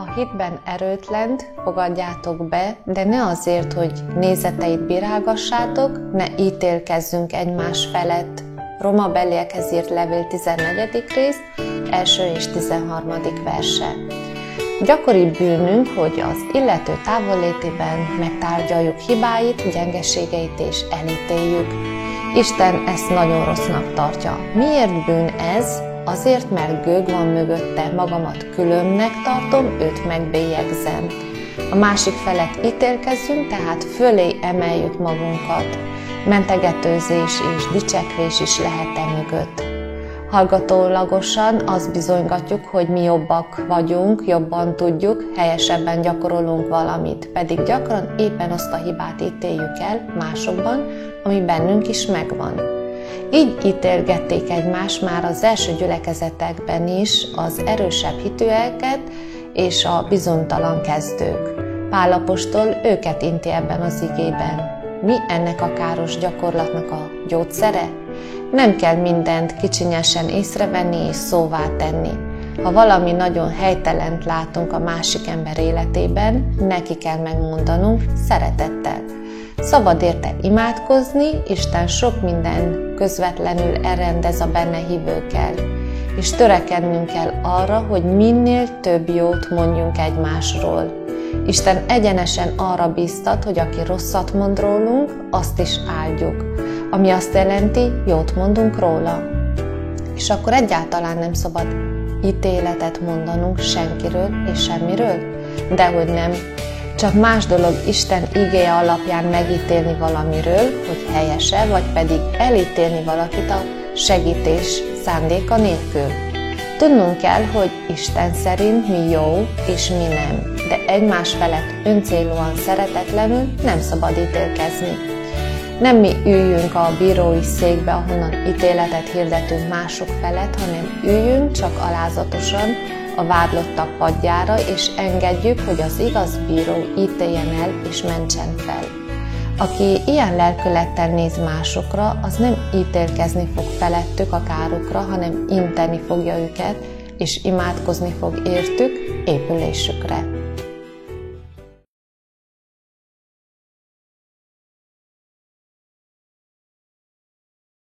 A hitben erőtlent fogadjátok be, de ne azért, hogy nézeteit bírálgassátok, ne ítélkezzünk egymás felett. Roma beliekhez írt levél 14. rész, 1. és 13. verse. Gyakori bűnünk, hogy az illető távollétében megtárgyaljuk hibáit, gyengeségeit és elítéljük. Isten ezt nagyon rossznak tartja. Miért bűn ez? Azért, mert gőg van mögötte, magamat különbnek tartom, őt megbélyegzem. A másik felett ítélkezzünk, tehát fölé emeljük magunkat. Mentegetőzés és dicsekvés is lehet mögött. Hallgatólagosan azt bizonygatjuk, hogy mi jobbak vagyunk, jobban tudjuk, helyesebben gyakorolunk valamit, pedig gyakran éppen azt a hibát ítéljük el másokban, ami bennünk is megvan. Így ítélgették egymást már az első gyülekezetekben is az erősebb hitűeket és a bizonytalan kezdők. Pál apostol őket inti ebben az igében. Mi ennek a káros gyakorlatnak a gyógyszere? Nem kell mindent kicsinyesen észrevenni és szóvá tenni. Ha valami nagyon helytelent látunk a másik ember életében, neki kell megmondanunk szeretettel. Szabad érte imádkozni, Isten sok minden közvetlenül elrendez a benne hívőkkel, és törekednünk kell arra, hogy minél több jót mondjunk egymásról. Isten egyenesen arra bíztat, hogy aki rosszat mond rólunk, azt is áldjuk, ami azt jelenti, jót mondunk róla. És akkor egyáltalán nem szabad ítéletet mondanunk senkiről és semmiről? Dehogy nem. Csak más dolog Isten igéje alapján megítélni valamiről, hogy helyese, vagy pedig elítélni valakit a segítés szándéka nélkül. Tudnunk kell, hogy Isten szerint mi jó és mi nem, de egymás felett öncélúan szeretetlenül nem szabad ítélkezni. Nem mi üljünk a bírói székbe, ahonnan ítéletet hirdetünk mások felett, hanem üljünk csak alázatosan a vádlottak padjára, és engedjük, hogy az igaz bíró ítéljen el és mentsen fel. Aki ilyen lelkülettel néz másokra, az nem ítélkezni fog felettük a kárukra, hanem inteni fogja őket, és imádkozni fog értük épülésükre.